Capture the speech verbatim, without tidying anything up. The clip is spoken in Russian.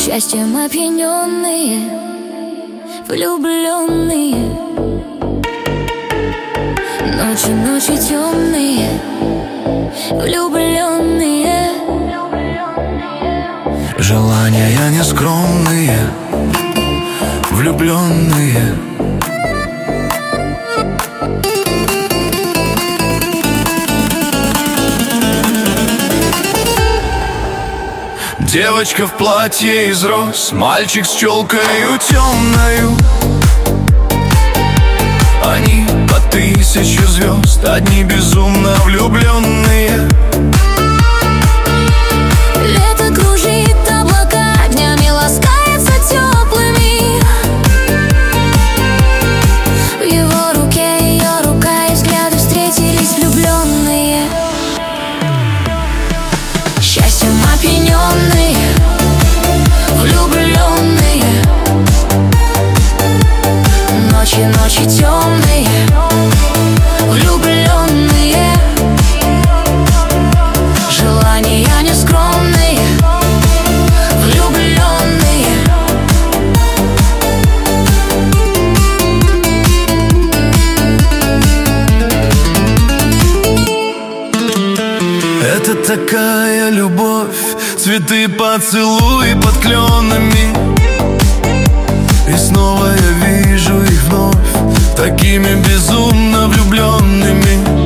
Счастьем опьяненные, влюбленные, ночи, ночи темные, влюбленные, желания нескромные, влюбленные. Девочка в платье из роз, мальчик с челкою темною. Они по тысячу звезд, одни безумно влюбленные. Лето кружит облака, днями ласкается теплыми. В его руке ее рука, и взгляды встретились влюбленные. Счастьем опьяненные, влюбленные, ночи, ночи темные, влюбленные, желания нескромные, влюбленные. Это такая любовь, цветы, поцелуи под кленами. И снова я вижу их вновь, такими безумно влюбленными.